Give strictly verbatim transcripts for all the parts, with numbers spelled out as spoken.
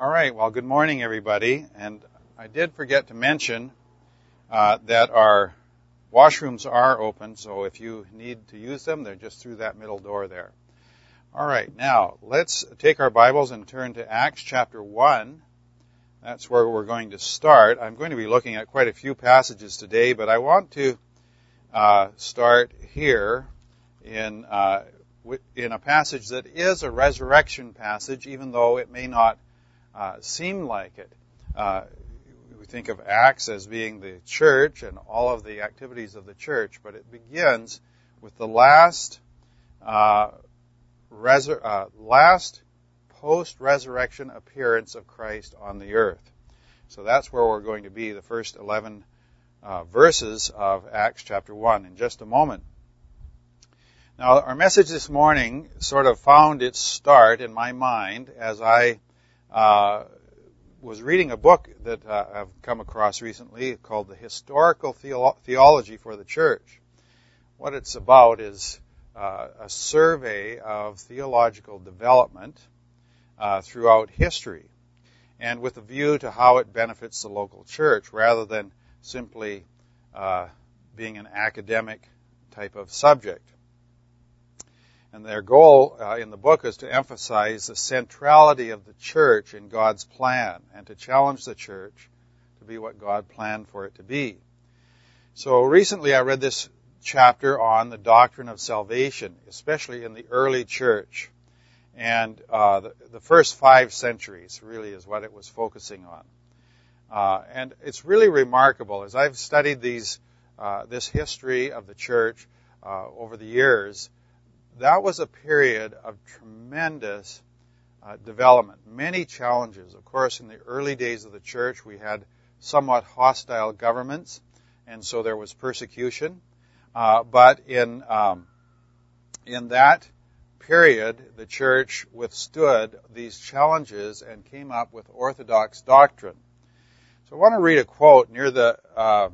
All right, well, good morning, everybody. And I did forget to mention uh, that our washrooms are open, so if you need to use them, they're just through that middle door there. All right, now, let's take our Bibles and turn to Acts chapter one. That's where we're going to start. I'm going to be looking at quite a few passages today, but I want to uh, start here in uh, in a passage that is a resurrection passage, even though it may not uh, seem like it. Uh, we think of Acts as being the church and all of the activities of the church, but it begins with the last uh, resur- uh, last post-resurrection appearance of Christ on the earth. So that's where we're going to be, the first eleven uh, verses of Acts chapter one in just a moment. Now, our message this morning sort of found its start in my mind as I uh, was reading a book that uh, I've come across recently called The Historical Theolo- Theology for the Church. What it's about is uh, a survey of theological development uh, throughout history, and with a view to how it benefits the local church rather than simply uh, being an academic type of subject. And their goal uh, in the book is to emphasize the centrality of the church in God's plan and to challenge the church to be what God planned for it to be. So recently I read this chapter on the doctrine of salvation, especially in the early church. And uh, the, the first five centuries really is what it was focusing on. Uh, and it's really remarkable. As I've studied these, uh, this history of the church uh, over the years, that was a period of tremendous uh, development, many challenges. Of course, in the early days of the church, we had somewhat hostile governments, and so there was persecution. Uh, but in um, in that period, the church withstood these challenges and came up with orthodox doctrine. So I want to read a quote near the uh,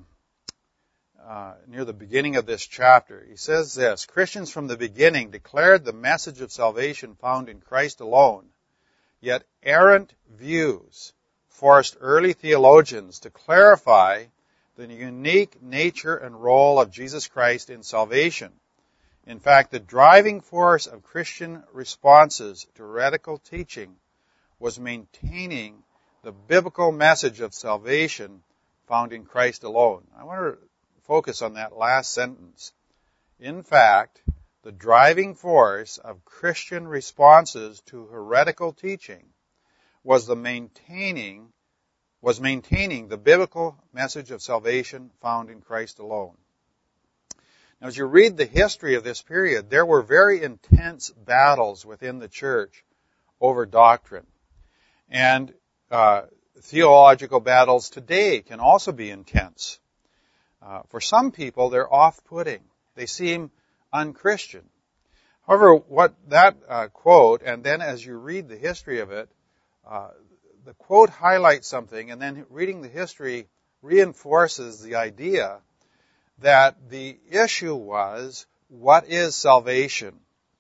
uh, near the beginning of this chapter. He says this: Christians from the beginning declared the message of salvation found in Christ alone, yet errant views forced early theologians to clarify the unique nature and role of Jesus Christ in salvation. In fact, the driving force of Christian responses to heretical teaching was maintaining the biblical message of salvation found in Christ alone. I want to focus on that last sentence. In fact, the driving force of Christian responses to heretical teaching was the maintaining was maintaining the biblical message of salvation found in Christ alone. Now, as you read the history of this period, there were very intense battles within the church over doctrine. And uh, theological battles today can also be intense. Uh, for some people, they're off-putting. They seem unchristian. However, what that uh, quote, and then as you read the history of it, uh, the quote highlights something, and then reading the history reinforces the idea that the issue was, what is salvation?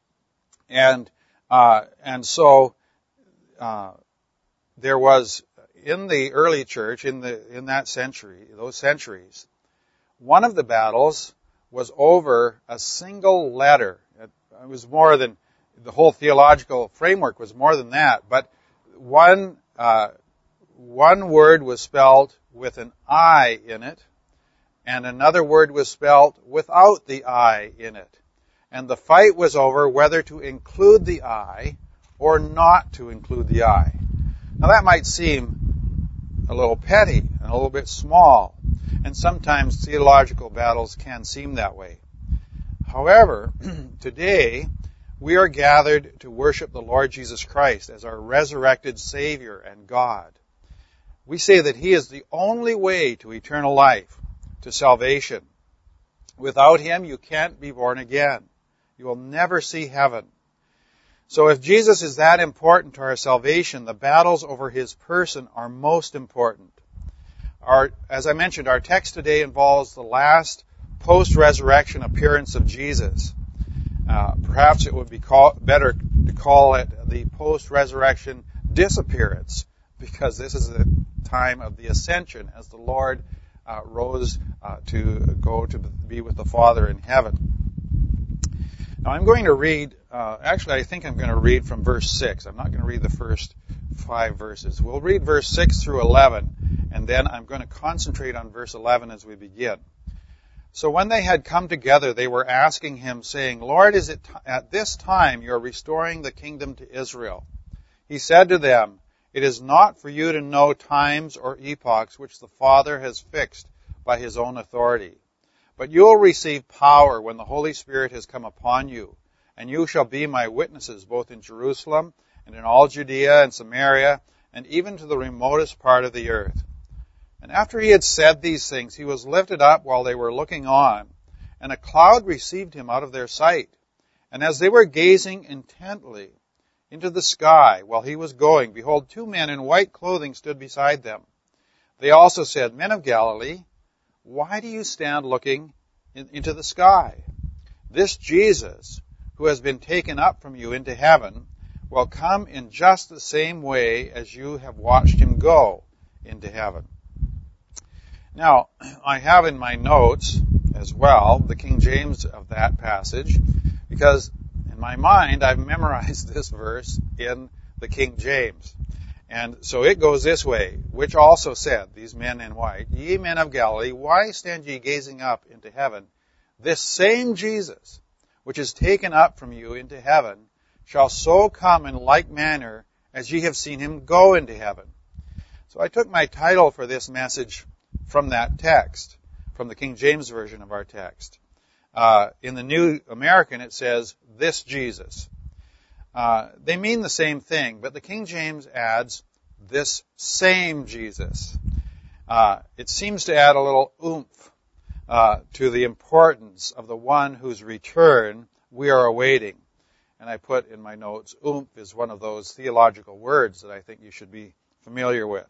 And uh, and so uh, there was in the early church, in the in that century, those centuries, one of the battles was over a single letter. It, it was more than the whole theological framework was more than that, but one uh, one word was spelled with an I in it, and another word was spelled without the I in it. And the fight was over whether to include the I or not to include the I. Now that might seem a little petty and a little bit small, and sometimes theological battles can seem that way. However, today we are gathered to worship the Lord Jesus Christ as our resurrected Savior and God. We say that He is the only way to eternal life, to salvation. Without Him, you can't be born again. You will never see heaven. So if Jesus is that important to our salvation, the battles over His person are most important. Our, as I mentioned, our text today involves the last post-resurrection appearance of Jesus. Uh, perhaps it would be call, better to call it the post-resurrection disappearance because this is the time of the ascension as the Lord uh, rose uh, to go to be with the Father in heaven. Now I'm going to read, uh, actually I think I'm going to read from verse six. I'm not going to read the first five verses. We'll read verse six through eleven, and then I'm going to concentrate on verse eleven as we begin. So when they had come together, they were asking him, saying, Lord, is it t- at this time you are restoring the kingdom to Israel? He said to them, it is not for you to know times or epochs which the Father has fixed by his own authority. But you will receive power when the Holy Spirit has come upon you, and you shall be my witnesses both in Jerusalem and in all Judea and Samaria, and even to the remotest part of the earth. And after he had said these things, he was lifted up while they were looking on, and a cloud received him out of their sight. And as they were gazing intently into the sky while he was going, behold, two men in white clothing stood beside them. They also said, Men of Galilee, why do you stand looking in, into the sky? This Jesus, who has been taken up from you into heaven, will come in just the same way as you have watched him go into heaven. Now, I have in my notes as well the King James of that passage, because in my mind I've memorized this verse in the King James. And so it goes this way, which also said, these men in white, Ye men of Galilee, why stand ye gazing up into heaven? This same Jesus, which is taken up from you into heaven, shall so come in like manner as ye have seen him go into heaven. So I took my title for this message from that text, from the King James Version of our text. Uh, in the New American, it says, this Jesus. Uh, they mean the same thing, but the King James adds, this same Jesus. Uh, it seems to add a little oomph uh, to the importance of the one whose return we are awaiting. And I put in my notes, oomph is one of those theological words that I think you should be familiar with.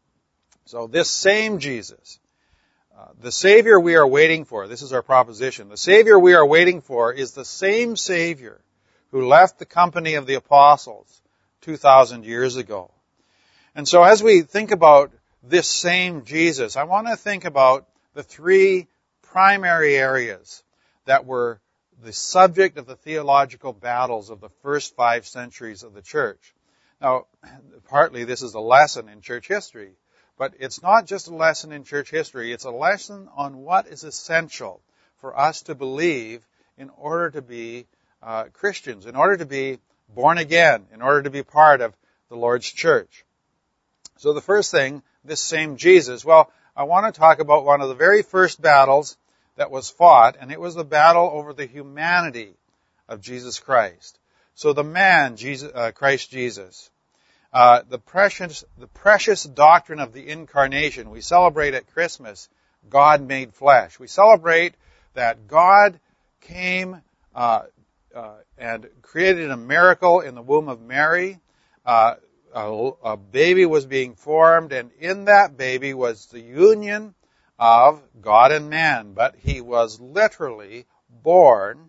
So this same Jesus, uh, the Savior we are waiting for, this is our proposition, the Savior we are waiting for is the same Savior who left the company of the apostles two thousand years ago. And so as we think about this same Jesus, I want to think about the three primary areas that were the subject of the theological battles of the first five centuries of the church. Now, partly this is a lesson in church history. But it's not just a lesson in church history. It's a lesson on what is essential for us to believe in order to be uh, Christians, in order to be born again, in order to be part of the Lord's church. So the first thing, this same Jesus, well, I want to talk about one of the very first battles that was fought, and it was the battle over the humanity of Jesus Christ. So the man, Jesus, uh, Christ Jesus. Uh, the precious, the precious doctrine of the incarnation. We celebrate at Christmas, God made flesh. We celebrate that God came uh, uh, and created a miracle in the womb of Mary. Uh, a, a baby was being formed, and in that baby was the union of God and man. But he was literally born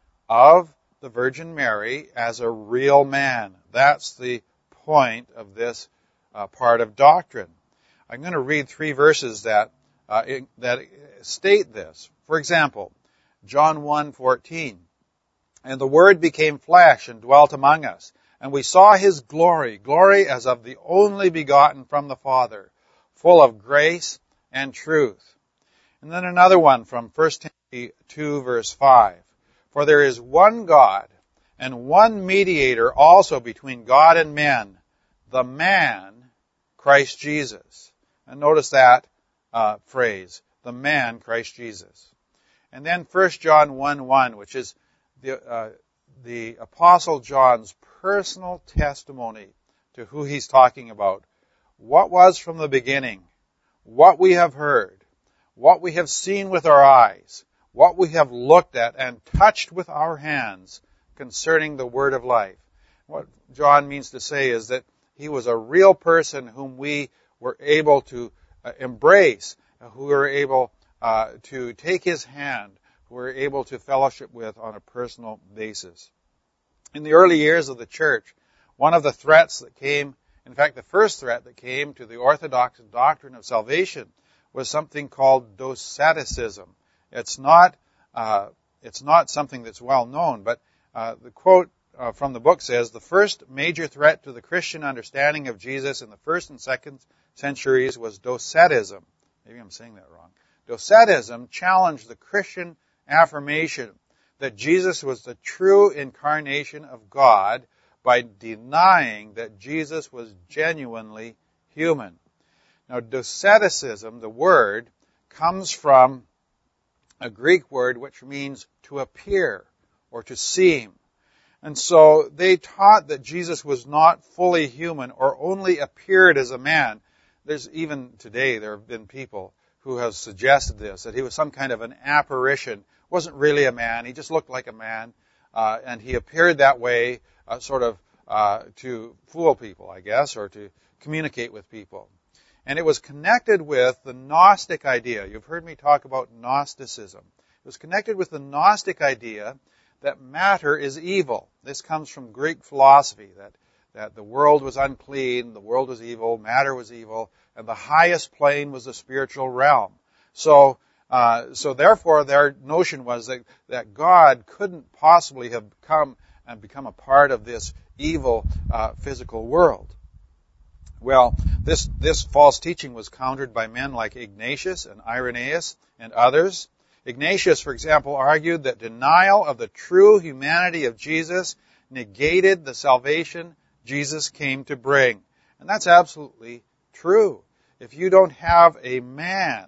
of the Virgin Mary as a real man. That's the point of this uh, part of doctrine. I'm going to read three verses that uh, in, that state this. For example, John one fourteen, and the Word became flesh and dwelt among us, and we saw his glory, glory as of the only begotten from the Father, full of grace and truth. And then another one from First Timothy two verse five, for there is one God and one mediator also between God and men, the man, Christ Jesus. And notice that uh, phrase, the man, Christ Jesus. And then First John one one, which is the, uh, the Apostle John's personal testimony to who he's talking about. What was from the beginning, what we have heard, what we have seen with our eyes, what we have looked at and touched with our hands, concerning the word of life. What John means to say is that he was a real person whom we were able to uh, embrace, who were able uh, to take his hand, who were able to fellowship with on a personal basis. In the early years of the church, one of the threats that came In fact, the first threat that came to the Orthodox doctrine of salvation was something called doceticism. It's not, uh, it's not something that's well known, but uh, the quote uh, from the book says, the first major threat to the Christian understanding of Jesus in the first and second centuries was docetism. Maybe I'm saying that wrong. Docetism challenged the Christian affirmation that Jesus was the true incarnation of God by denying that Jesus was genuinely human. Now, doceticism, the word, comes from a Greek word which means to appear or to seem. And so they taught that Jesus was not fully human or only appeared as a man. There's even today, there have been people who have suggested this, that he was some kind of an apparition, wasn't really a man, he just looked like a man, uh, and he appeared that way uh, sort of uh, to fool people, I guess, or to communicate with people. And it was connected with the Gnostic idea. You've heard me talk about Gnosticism. It was connected with the Gnostic idea that matter is evil. This comes from Greek philosophy, that, that the world was unclean, the world was evil, matter was evil, and the highest plane was the spiritual realm. So, uh, so therefore their notion was that, that God couldn't possibly have come and become a part of this evil uh, physical world. Well, this, this false teaching was countered by men like Ignatius and Irenaeus and others. Ignatius, for example, argued that denial of the true humanity of Jesus negated the salvation Jesus came to bring. And that's absolutely true. If you don't have a man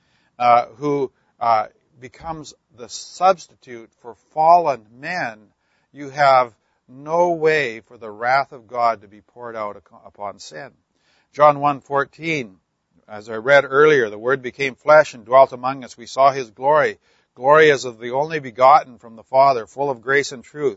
uh, who uh, becomes the substitute for fallen men, you have no way for the wrath of God to be poured out upon sin. John one fourteen, as I read earlier, the Word became flesh and dwelt among us. We saw His glory. Glory as of the only begotten from the Father, full of grace and truth.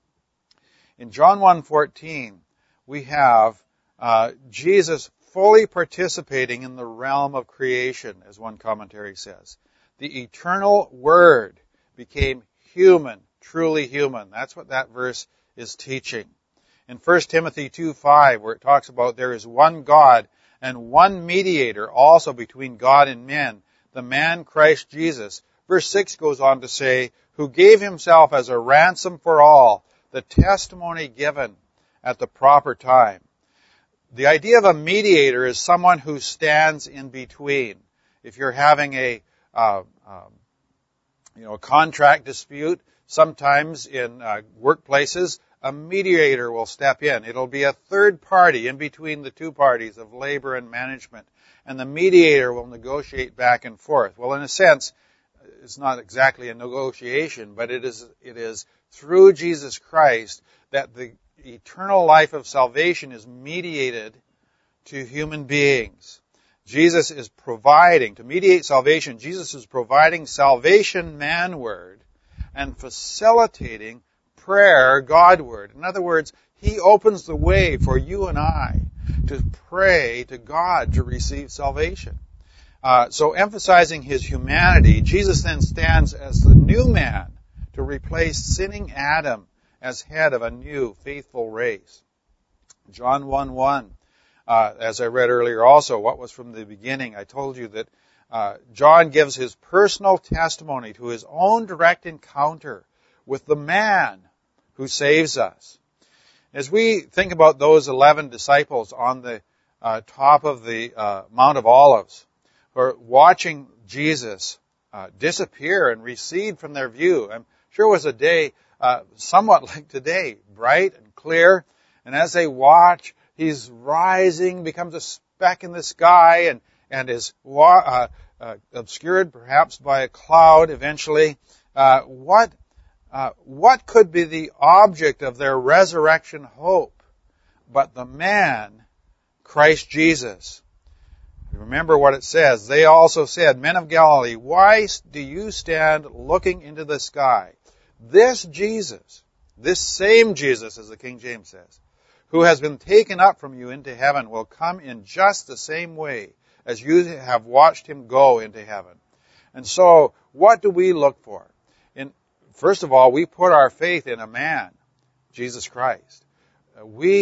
In John one fourteen, we have uh, Jesus fully participating in the realm of creation, as one commentary says. The eternal Word became human, truly human. That's what that verse is teaching. In First Timothy two five, where it talks about there is one God and one mediator also between God and men, the man Christ Jesus. Verse six goes on to say, who gave himself as a ransom for all, the testimony given at the proper time. The idea of a mediator is someone who stands in between. If you're having a, uh, um, you know, a contract dispute, sometimes in uh, workplaces, a mediator will step in. It'll be a third party in between the two parties of labor and management, and the mediator will negotiate back and forth. Well, in a sense, it's not exactly a negotiation, but it is, it is through Jesus Christ that the eternal life of salvation is mediated to human beings. Jesus is providing, to mediate salvation, Jesus is providing salvation manward and facilitating prayer Godward. In other words, He opens the way for you and I to pray to God to receive salvation. Uh, so emphasizing His humanity, Jesus then stands as the new man to replace sinning Adam as head of a new faithful race. John one one, uh, as I read earlier also, what was from the beginning, I told you that uh, John gives his personal testimony to his own direct encounter with the man who saves us. As we think about those eleven disciples on the uh, top of the uh, Mount of Olives, who are watching Jesus uh, disappear and recede from their view, I'm sure it was a day uh, somewhat like today, bright and clear, and as they watch, He's rising, becomes a speck in the sky, and, and is uh, uh, obscured perhaps by a cloud eventually. Uh, what Uh, what could be the object of their resurrection hope but the man, Christ Jesus? Remember what it says. They also said, men of Galilee, why do you stand looking into the sky? This Jesus, this same Jesus, as the King James says, who has been taken up from you into heaven will come in just the same way as you have watched Him go into heaven. And so, what do we look for? In First of all, we put our faith in a man, Jesus Christ. We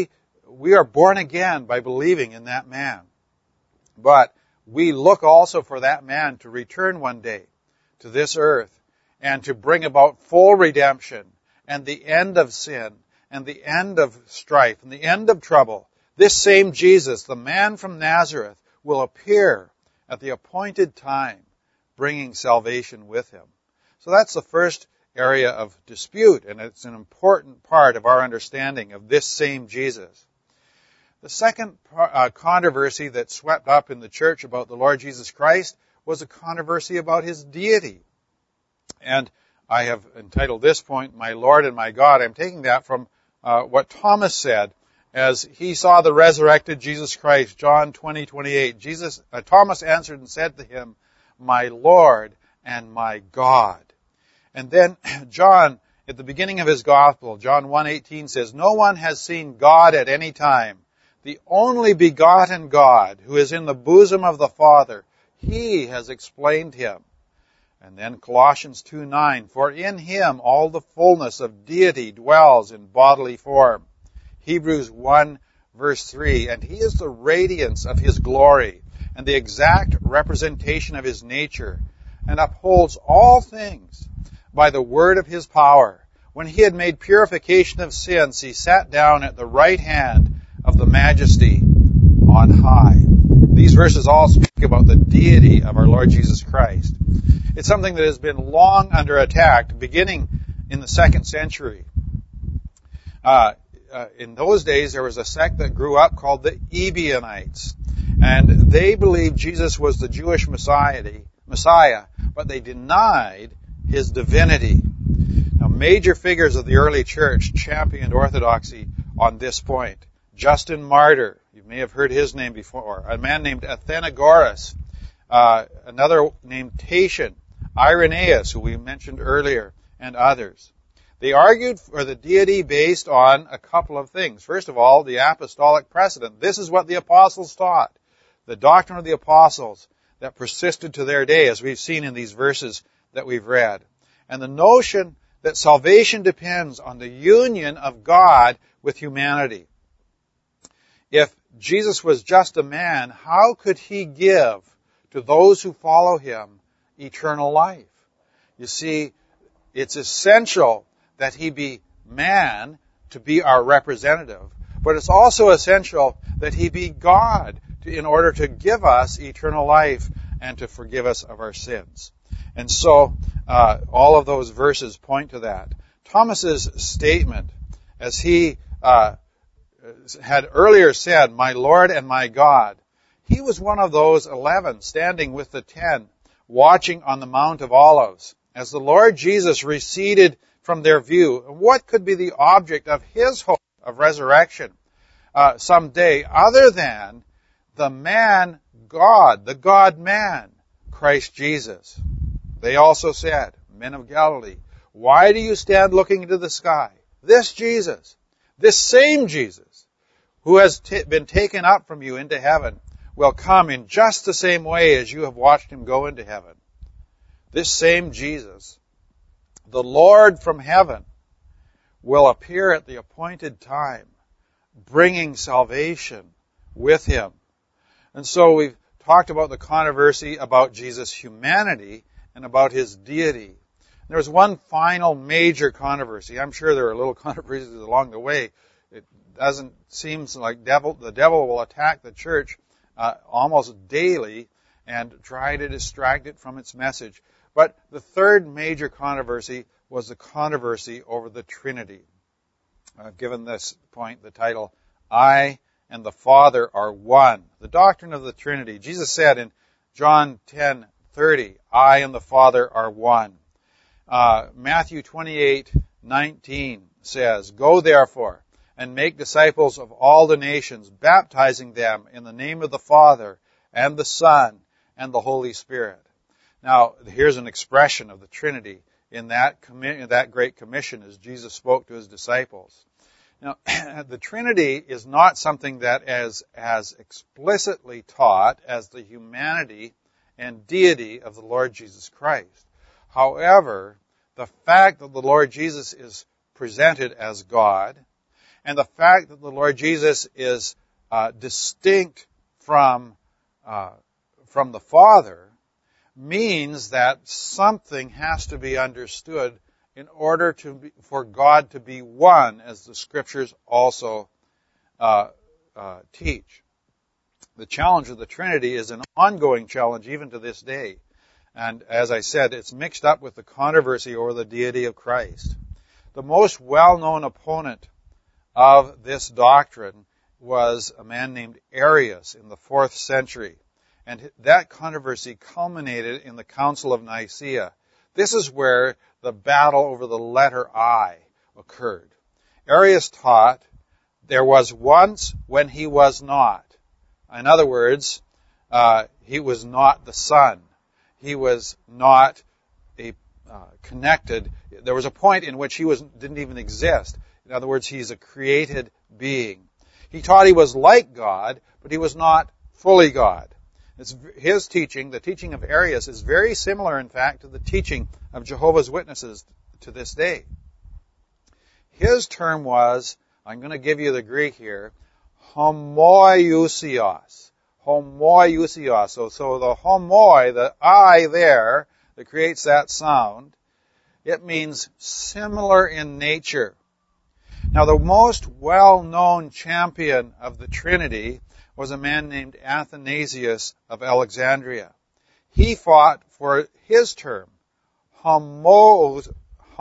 we are born again by believing in that man. But we look also for that man to return one day to this earth and to bring about full redemption and the end of sin and the end of strife and the end of trouble. This same Jesus, the man from Nazareth, will appear at the appointed time, bringing salvation with him. So that's the first area of dispute, and it's an important part of our understanding of this same Jesus. The second uh, controversy that swept up in the church about the Lord Jesus Christ was a controversy about his deity. And I have entitled this point, My Lord and My God. I'm taking that from uh, what Thomas said as he saw the resurrected Jesus Christ, John twenty twenty-eight. Jesus, uh, Thomas answered and said to him, My Lord and my God. And then John, at the beginning of his gospel, John one eighteen says, No one has seen God at any time. The only begotten God, who is in the bosom of the Father, he has explained him. And then Colossians two nine, For in him all the fullness of deity dwells in bodily form. Hebrews one verse three, And he is the radiance of his glory, and the exact representation of his nature, and upholds all things by the word of his power. When he had made purification of sins, he sat down at the right hand of the majesty on high. These verses all speak about the deity of our Lord Jesus Christ. It's something that has been long under attack, beginning in the second century. Uh, uh, in those days, there was a sect that grew up called the Ebionites, and they believed Jesus was the Jewish Messiah, Messiah, but they denied his divinity. Now, major figures of the early church championed orthodoxy on this point. Justin Martyr, you may have heard his name before. A man named Athenagoras, uh, another named Tatian, Irenaeus, who we mentioned earlier, and others. They argued for the deity based on a couple of things. First of all, the apostolic precedent. This is what the apostles taught. The doctrine of the apostles that persisted to their day, as we've seen in these verses that we've read. And the notion that salvation depends on the union of God with humanity. If Jesus was just a man, how could he give to those who follow him eternal life? You see, it's essential that he be man to be our representative, but it's also essential that he be God to, in order to give us eternal life and to forgive us of our sins. And so uh, all of those verses point to that. Thomas's statement, as he uh, had earlier said, My Lord and my God, he was one of those eleven standing with the ten, watching on the Mount of Olives, as the Lord Jesus receded from their view. What could be the object of his hope of resurrection uh, someday other than the man God, the God-man, Christ Jesus? They also said, Men of Galilee, why do you stand looking into the sky? This Jesus, this same Jesus, who has t- been taken up from you into heaven, will come in just the same way as you have watched him go into heaven. This same Jesus, the Lord from heaven, will appear at the appointed time, bringing salvation with him. And so we've talked about the controversy about Jesus' humanity and about his deity. There's one final major controversy. I'm sure there are little controversies along the way. It doesn't seem like devil, the devil will attack the church uh, almost daily and try to distract it from its message. But the third major controversy was the controversy over the Trinity. I've given this point the title, I and the Father are one. The doctrine of the Trinity. Jesus said in John ten thirty, I and the Father are one. Uh, Matthew twenty-eight nineteen says, Go therefore and make disciples of all the nations, baptizing them in the name of the Father and the Son and the Holy Spirit. Now, here's an expression of the Trinity in that, commi- in that Great Commission as Jesus spoke to his disciples. Now, the Trinity is not something that is as explicitly taught as the humanity and deity of the Lord Jesus Christ. However, the fact that the Lord Jesus is presented as God, And the fact that the Lord Jesus is uh, distinct from uh, from the Father means that something has to be understood in order to be, for God to be one, as the Scriptures also uh, uh, teach. The challenge of the Trinity is an ongoing challenge even to this day. And as I said, it's mixed up with the controversy over the deity of Christ. The most well-known opponent of this doctrine was a man named Arius in the fourth century. And that controversy culminated in the Council of Nicaea. This is where the battle over the letter I occurred. Arius taught there was once when he was not. In other words, uh, he was not the Son. He was not a uh, connected. There was a point in which he was didn't even exist. In other words, he's a created being. He taught he was like God, but he was not fully God. It's his teaching, the teaching of Arius, is very similar, in fact, to the teaching of Jehovah's Witnesses to this day. His term was, I'm going to give you the Greek here, homoiousios. Homoiousios. So, so the homoi, the I there, that creates that sound, it means similar in nature. Now, the most well-known champion of the Trinity was a man named Athanasius of Alexandria. He fought for his term, homoousios,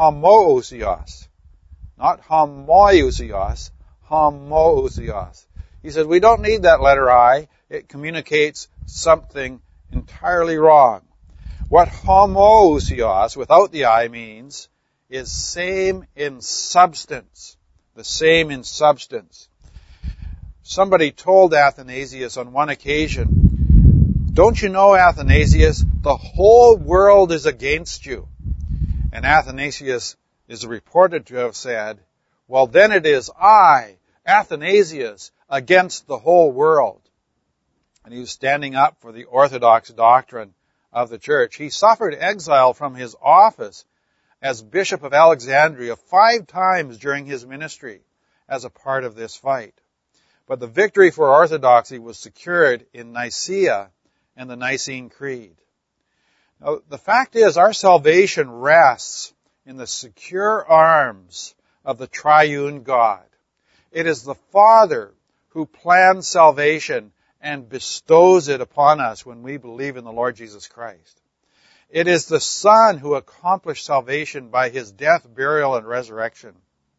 not homoiousios, homoousios. He said, we don't need that letter I. It communicates something entirely wrong. What homoousios, without the I, means is same in substance. The same in substance. Somebody told Athanasius on one occasion, don't you know, Athanasius, the whole world is against you. And Athanasius is reported to have said, well, then it is I, Athanasius, against the whole world. And he was standing up for the orthodox doctrine of the church. He suffered exile from his office as Bishop of Alexandria five times during his ministry as a part of this fight. But the victory for orthodoxy was secured in Nicaea and the Nicene Creed. Now, the fact is, our salvation rests in the secure arms of the triune God. It is the Father who plans salvation and bestows it upon us when we believe in the Lord Jesus Christ. It is the Son who accomplished salvation by his death, burial, and resurrection.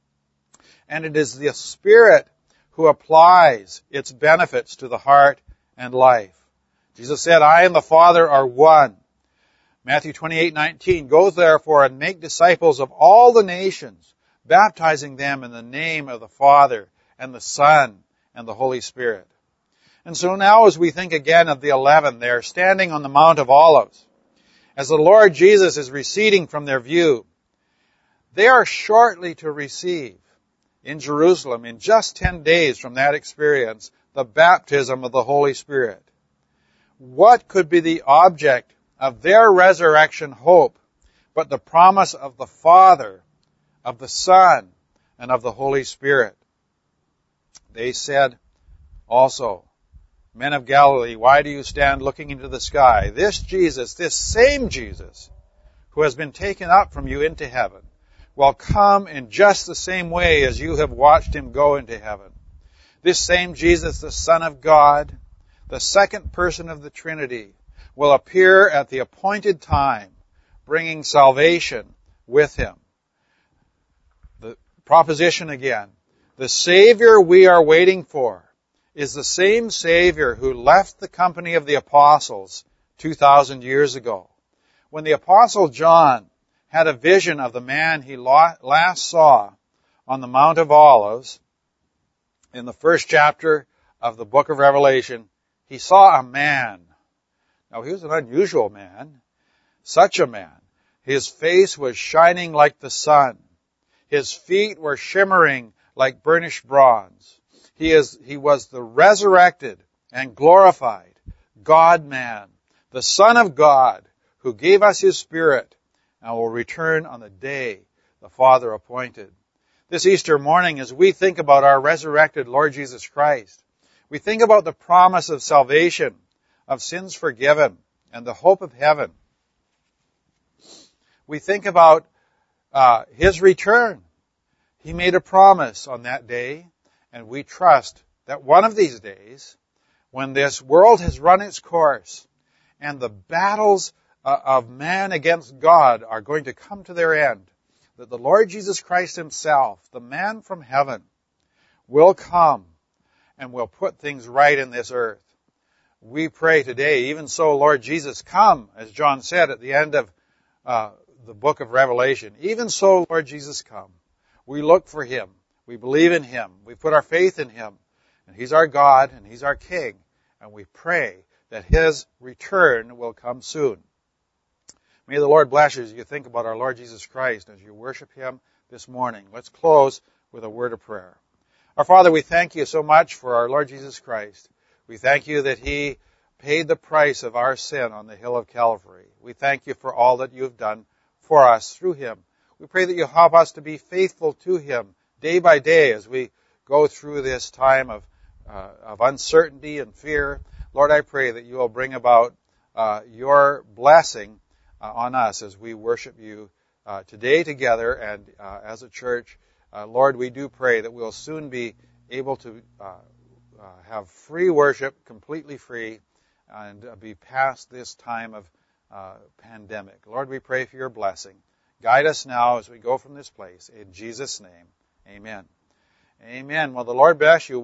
And it is the Spirit who applies its benefits to the heart and life. Jesus said, I and the Father are one. Matthew twenty-eight nineteen, go therefore and make disciples of all the nations, baptizing them in the name of the Father and the Son and the Holy Spirit. And so now as we think again of the eleven, they're standing on the Mount of Olives. As the Lord Jesus is receding from their view, they are shortly to receive in Jerusalem, in just ten days from that experience, the baptism of the Holy Spirit. What could be the object of their resurrection hope but the promise of the Father, of the Son, and of the Holy Spirit? They said also, Men of Galilee, why do you stand looking into the sky? This Jesus, this same Jesus, who has been taken up from you into heaven, will come in just the same way as you have watched him go into heaven. This same Jesus, the Son of God, the second person of the Trinity, will appear at the appointed time, bringing salvation with him. The proposition again, the Savior we are waiting for is the same Savior who left the company of the apostles two thousand years ago. When the Apostle John had a vision of the man he last saw on the Mount of Olives, in the first chapter of the book of Revelation, he saw a man. Now, he was an unusual man, such a man. His face was shining like the sun. His feet were shimmering like burnished bronze. He is, he was the resurrected and glorified God-man, the Son of God, who gave us his Spirit and will return on the day the Father appointed. this Easter morning as we think about our resurrected Lord Jesus Christ. We think about the promise of salvation, of sins forgiven, and the hope of heaven. We think about uh, His return. He made a promise on that day, and we trust that one of these days, when this world has run its course, and the battles uh, of man against God are going to come to their end, that the Lord Jesus Christ Himself, the man from heaven, will come and will put things right in this earth. We pray today, even so, Lord Jesus, come, as John said at the end of uh, the book of Revelation. Even so, Lord Jesus, come. We look for Him. We believe in Him. We put our faith in Him. And He's our God and He's our King. And we pray that His return will come soon. May the Lord bless you as you think about our Lord Jesus Christ, as you worship Him this morning. Let's close with a word of prayer. Our Father, we thank You so much for our Lord Jesus Christ. We thank You that He paid the price of our sin on the hill of Calvary. We thank You for all that You have done for us through Him. We pray that You help us to be faithful to Him day by day as we go through this time of, uh, of uncertainty and fear. Lord, I pray that You will bring about uh, Your blessing uh, on us as we worship You uh, today together and uh, as a church. Uh, Lord, we do pray that we'll soon be able to uh, uh, have free worship, completely free, and uh, be past this time of uh, pandemic. Lord, we pray for Your blessing. Guide us now as we go from this place. In Jesus' name, amen. Amen. Well, the Lord bless you.